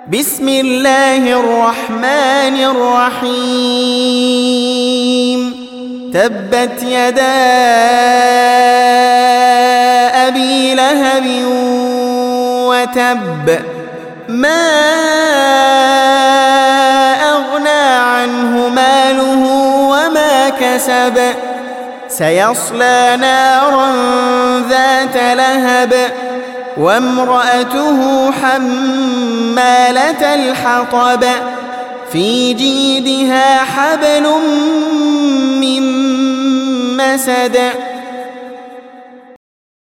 بسم الله الرحمن الرحيم تبت يدا أبي لهب وتب ما أغنى عنه ماله وما كسب سيصلى نارا ذات لهب وامرأته حمالة الحطب في جيدها حبل من مسد